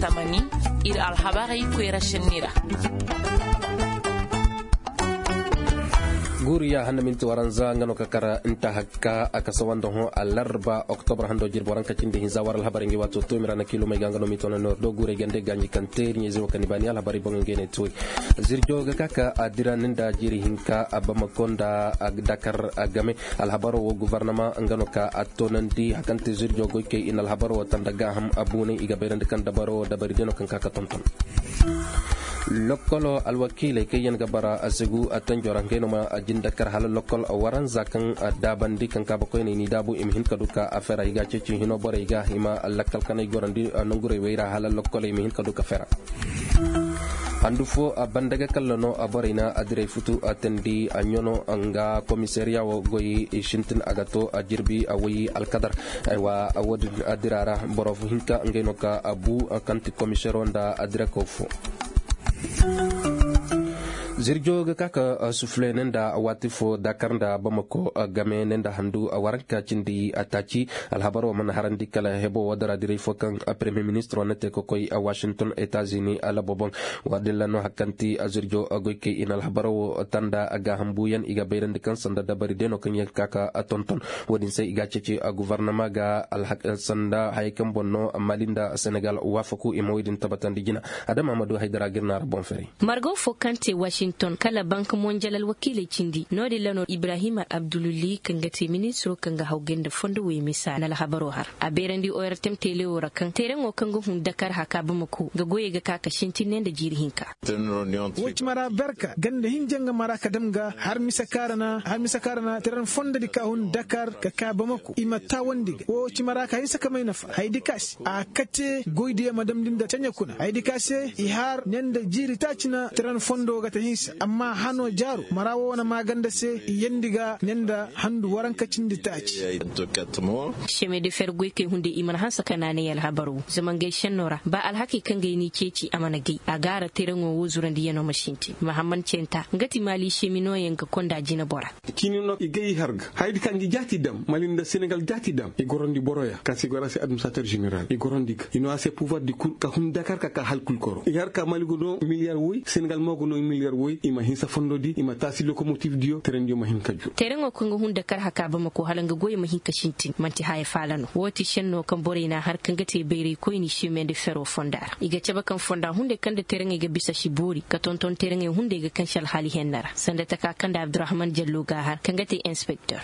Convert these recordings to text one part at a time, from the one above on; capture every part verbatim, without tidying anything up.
tamani ir alhabari kwera shenira guriya hanna minti waranza ngano kakara inta hakka akasawando ho alarba oktober hando jir boran kacinde hinza waral habari ngi wato to mirana kilo me gangano mitona no do gure gande ganyi kanteri nyi zo kanibani al habari bongo ngene toy zirjo ga kaka adira ninda jiri hinka abama konda ag Dakar agame al habaro wo gouvernement ngano ka atonandi hakante zirjo go ke inal habaro tandaga ham abune iga berande kan dabaro dabari deno kan kaka tonton lokolo alwakile ke yen gabara asegu atanjora ngeno ma ajinda kar hal lokol waran zakan dabandi kan ka bakoy ni dabu im hin kaduka afera iga ceci hino bore iga hima lakal kanay gorandi nangure weira hal lokol im hin kaduka fera andu fo bandaga kallono aborina adire futu atendi anyono anga komisaria wo goyi shintin agato ajirbi awi alqadar aywa awod adirara borof hinka ngeno ka abu kanti komisario nda adira kofo zirjo ga kaka sufle nenda watifo Dakar nda Bamako game nenda handu waranka cindi atachi alhabaro man harandi kala hebo wadara dire fokan premier ministre nete ko koy a Washington Etats-Unis ala bobon wadilla no hakanti azirjo agoyke inal habaro tanda aga hambuyan iga beyrande kan sanda dabari deno kan yak kaka tonton wadin sai iga cece a gouvernement ga al sanda haykan bonno malinda Senegal wafaku imoydin tabatan digina adam Amadou Haidara girna rabon feri margo fokante Washington kala bank mondial al wakile cindi nodi lano Ibrahima Abdululi kanga te ministro kanga hawgende fondo we misa na la habaro har a berandi o yartem tele ora kan teren o kanga hun Dakar haka bamako ga goye ga kaka shintin ne da jirihinka wuce mara barka ganda hinjanga mara kadamga har misa karana har misa karana teren fondo di ka hun Dakar ka ka bamako imata wandiga wuce mara ka hinsa kamai nafa haidi kas a kate goyde madam dinda tanya kuna haidi kase ihar nenda jiri tacina teren fondo ga ta amma hano jaru marawo wana maganda se yendiga nenda handu warankacin da taci sheme de fergoy ke hunde iman hansa kanane yal habaru zaman gaishen nora ba alhaki kan gaini ceci amana gai a gara terengo wuzuran di yano mashinti muhammad centa ngati mali shemino yenga konda jina bora kinino igay harga haydi kangi jati dam malinda Senegal jati dam e gorondi boroya kasi gorasi administrateur général e gorondi ino a ses pouvoir di ka hum Dakar ka halkul koro yar ka maligo no milliard woy Senegal mogo no milliard woy ima hinsa fondo di ima tasi locomotive dio teren dio mahin kaju teren o kongo hun Dakar haka ba mako halanga goye mahin kashintin manti haye falano woti shenno kan borena har kan gate beere ko ni shime de fero fondar iga ceba kan fonda hunde kan de teren iga bisa shibori ka tonton teren e hunde iga kan shal hali hennara sanda ta kan da Abdurrahman Jallo ga har kan gate inspector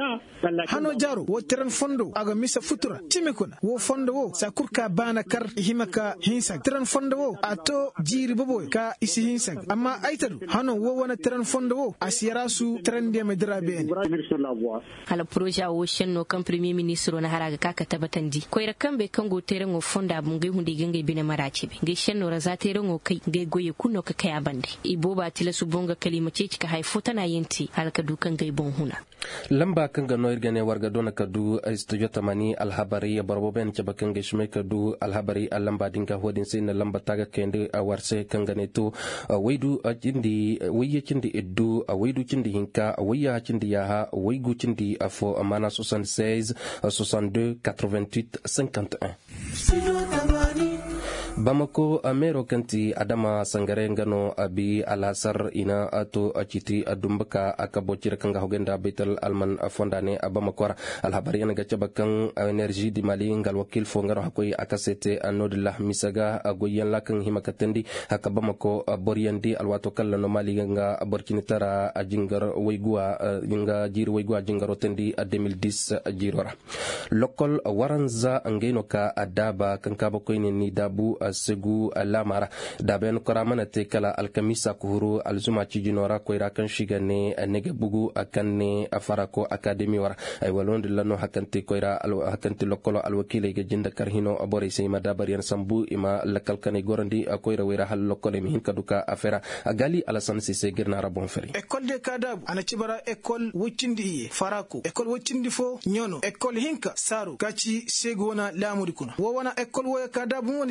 hano jaru wo teren fondo aga misa futura time kuna wo fondo wo sakurka bana kar himaka hinsa teren fondo wo ato jiri bobo ka isi hinsa amma aitaru hano wo wana teren fondo wo asiyara su teren de medra ben hala projet wo shenno kan premier ministre na haraga kaka tabatandi ko ira kambe kango teren wo fonda mun gai hunde gange bina marace be gai shenno raza teren wo kai gai goye kunno ka kai abande ibo ba tila su bonga kalima ce cika haifo tana yenti halka dukan gai bon huna lamba kan ga noir gane warga dona kadu studio tamani alhabari ya barbo ben ce bakan gai shme kadu alhabari alamba dinga hodin sai na lamba taga kende a warse kan gane to waidu ajindi wayye cindi iddu a waidu cindi hinka a wayya cindi yaha waigu cindi afo amana soixante-seize soixante-deux quatre-vingt-huit cinquante et un Bamako amero kanti adama sangare ngano abi alasar ina ato aciti adumbaka akabocira kanga hogenda betal alman fondane abamakora alhabari yana gacha bakan energy di mali ngal wakil fo ngaro hakoy akasete anodillah misaga agoyen lakan himakatendi hakabamako boriyandi alwato kala no mali nga borkinitara ajingar waygua nga jir waygua jingaro tendi a deux mille dix jirora lokol waranza ngeno ka adaba kanka bakoy ni dabu segu lamara da ben koramana te kala alkamisa kuhuru alzuma cijinora ko irakan shigane nege bugu akanne afarako academy wara ay walonde lano hakante ko ira al hakante lokolo alwakile ge jinda karhino abore sey madabar yan sambu ima lakal kane gorandi ko ira wira hal lokole mi hinka duka afera agali alasan sise girna rabon feri école de kadab ana cibara école wuccindi farako école wuccindi fo nyono école hinka saru kaci segu wona lamudi kuna wo wana école wo kadab woni cibara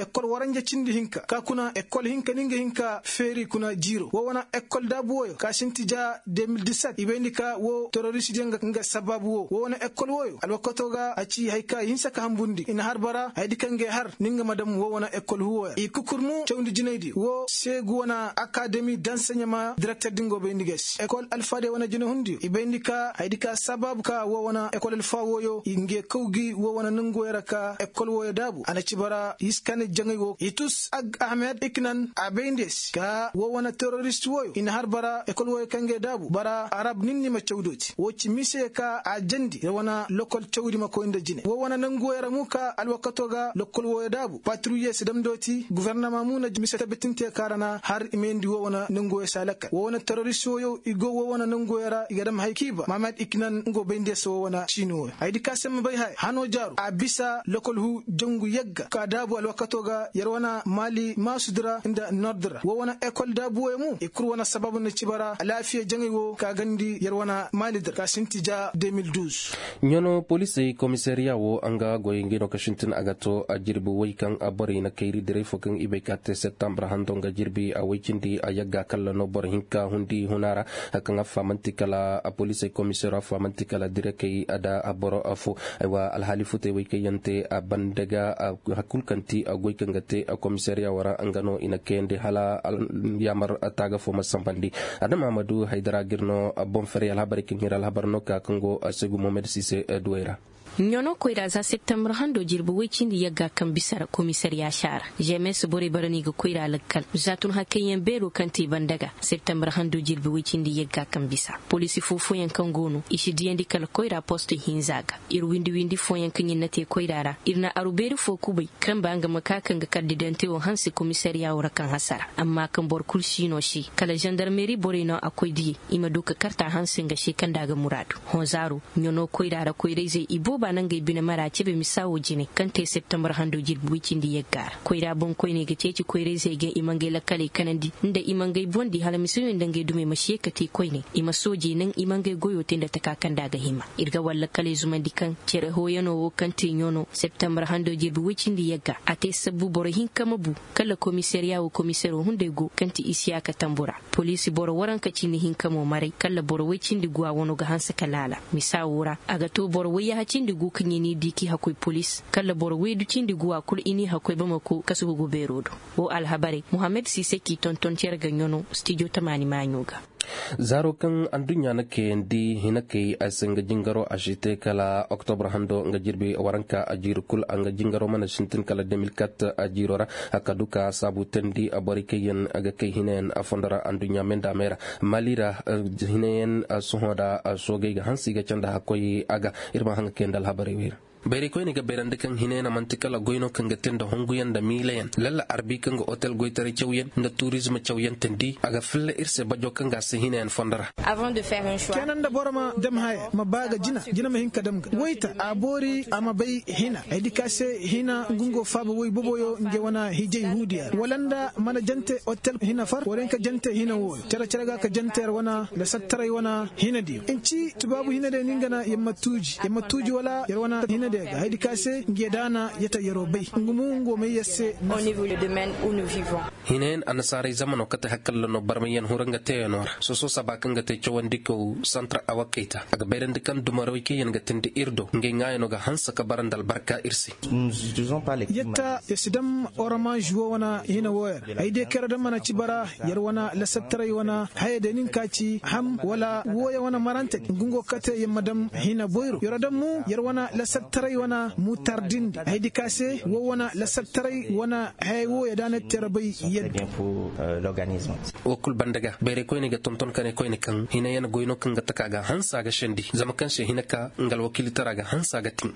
ekol waranja cindi hinka ka kuna ekol hinka ninga hinka feri kuna jiro wo wana ekol dabuwo ka sinti ja deux mille dix-sept ibendi ka wo terrorist jenga nga sababu wo wo wana ekol woyo alwakato ga aci hayka hinsa ka hambundi ina harbara haydi kange har ninga madam wo wana ekol huwa i kukurmu chawndi jinaydi wo segu wana academy d'enseignement directeur dingo bendi ges ekol alfade wana jina hundi ibendi ka haydi ka sababu ka wo wana ekol alfa woyo inge kawgi wo wana nango yaraka ekol woyo dabu ana cibara iskane jangay wo itus ag ahmed iknan abendes ka wo wana terrorist woyo ina harbara ekol woyo kange dabu bara arab ninni ma chawdoti wo ci mise ka ajandi wana lokol chawdi ma ko inda jine wo wana nango yaramu ka alwakato ga lokol woyo dabu patrouille sidam doti gouvernement mu na mise tabetinte karana har imendi wo wana nango salaka wo wana terrorist woyo igo wo wana nango yara igadam haykiba mamad iknan ngo bende so wana chino aydi kasem bay hay hano jaru abisa lokol hu jongu yegga ka dabu alwakato ga yarwana mali masudra inda nordra wo wana ekol dabu mu ikur wana sababu na cibara lafiya jangi wo ka gandi yarwana mali ka sintija deux mille douze nyono police commissariat wo anga goyingino kashintin agato ajirbu waykan abori na kairi dire fokan ibekate septembre handonga jirbi a waycindi ayagga kala no bor hinka hundi hunara kan famantikala a police commissariat famantikala dire kay ada aboro afu aywa alhali fute wayke yante a bandaga hakulkanti a goykan gate a commissariat wara angano ina kende hala yamar ataga fo masambandi adam amadou haidara girno bon fere alhabari kingira alhabarno ka kango segu mohamed sise douera nyono koyra za septembre hando jirbu wecindi yagga kan bisara commissariat shara jemes bore barani ga koyra lakkal zatun hakayen bero kanti bandaga septembre hando jirbu wecindi yagga kan bisa police fofo yan kan gono ishi diendi kala koyra poste hinzaga ir windi windi fo yan kan yinate koyrara irna aruberi fo kubai kan banga makakan ga kardidante o hansi commissariat wora kan hasara amma kan bor kulshino shi kala gendarmerie bore no akoy di ima duka karta hansin ga shi kan daga muradu honzaru nyono koyrara koyre zai ibo ba nan gai bina mara ce be misawo jine kan te september hando jirbu wikindi yaggar koyra bon koyne ga ceci koyre sai ga imangai lakale kanandi inda imangai bondi hala misirin dangai dume mashe ka te koyne ima soje nan imangai goyo tinda ta kakan daga hima irga walla kale zuma dikan cere hoyano wo kan te nyono september hando jirbu wikindi yagga ate sabu boro hin kamabu kala commissariat wo commissaire hunde go kanti isiya ka tambura police boro waran ka cini hin kamo mare kala boro wikindi gwa wono ga hansa kalala misawura aga to boro waya hacin digu kinyi ni diki hakoi police kala boro wedu cindi guwa kul ini hakoi bamako kasu go berodo wo alhabari Mohamed Sise ki tonton cerga nyono studio tamani manyoga zaro kan andunya na kendi hinake asenga jingaro ashite kala october hando nga jirbi waranka ajiru kul anga jingaro mana shintin kala deux mille quatre ajirora akaduka sabu tendi aborike yen aga kay hinen afondara andunya menda mera malira hinen sohoda soge ga hansi ga chanda hakoyi aga irma hanga kendal habari wir bere koy ni ga berande kan hinena mantikala goyno kan ga tenda honguyan da milayan lalla arbi kan ga hotel goytare chawyen da tourisme chawyen tendi aga fille irse bajo kan ga se hinen fondara avant de faire un choix kenan da borama dem haya mabaga jina jina mahin kadam ga waita abori ama bay hina edikase hina gungo faba woy boboyo nge wana hijay hudiya walanda mana jante hotel hina far woren ka jante hina wo tara tara ga ka jante wana da sattare wana hina di enci tubabu hina de ningana yamma tuji yamma tuji wala yar wana hina daga haidi kase ngedana yata yarobai ngumu ngo mai yasse au niveau du domaine où nous vivons hinen anasari zamano kata hakkallo no barmayan huranga teyanor so so sabakan ga te chawandiko centre awaketa aga berende kan dumaro ke yen ga tende irdo nge ngayno ga hansa ka barandal barka irsi nous utilisons pas les yatta yasidam orama juwa wana hina woya haide kera da mana cibara yar wana la sattare wana hayde nin kaci ham wala woya wana marante ngungo kate yamadam hina boyro yoradam mu yar wana la sattare tarai wana mutardin haydi kase wo wana la saktarai wana haywo ya dana terabai yad bien pour l'organisme o kul bandaga bere ko ni ga tonton kane ko ni kan hina yana goyno kan ga taka ga hansa ga shendi zama kan she hinaka ngal wakili taraga hansa ga tin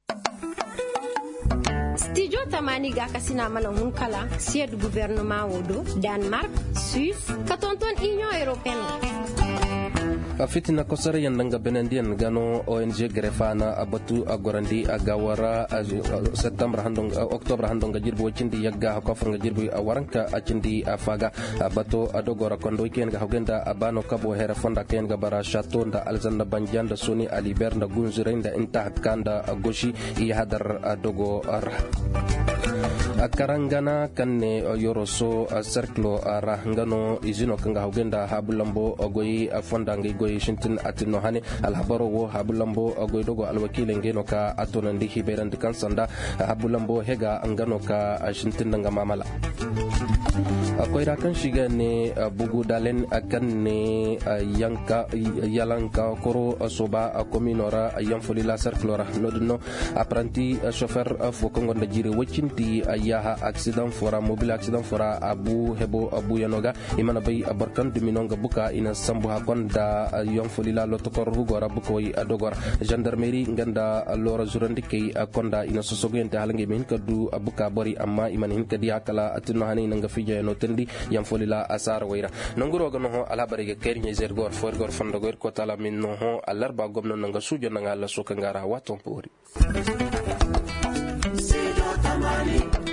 studio tamani ga kasina mana hunkala sied gouvernement wodo Denmark Suisse ka tonton Union Européenne fitina kosare yandanga benendian gano O N G grefana abatu agorandi agawara september handong oktober handong gajirbu cindi yagga ko fanga jirbu awaranka acindi afaga abato adogora kondo ken ga hogenda abano kabo hera fonda ken ga bara chateau nda alzanda banjanda soni aliber nda gunzure nda inta kanda goshi i hadar adogo ar karangana kanne yoroso cercle ara ngano izino kanga hugenda habulambo goyi fonda ngi goyi shintin atino hane alhabaro wo habulambo goyi dogo alwakile ngeno ka atonandi hiberan kansanda habulambo hega ngano ka shintin nga mamala akwai rakan shiga ne bugu dalen akan ne yanka yalanka koro soba kominora yanfolila cerclora nodno apprenti chauffeur fokongo na jire wacinti ayaha accident fora mobile accident fora abu hebo abu yanoga imana bay abarkan duminonga buka ina sambu hakonda yanfolila lotokor hugora bukoy adogor gendarmerie nganda lora zurandike akonda ina sosogente halange min kadu abuka bori amma iman hin kadi akala atino hani nanga fija no tendi yanfolila asar wayra nanguro gano ho alabari ge kerinya zergor forgor fandogor ko tala min no ho alarba gomno nanga sujo nanga la sokangara waton pori.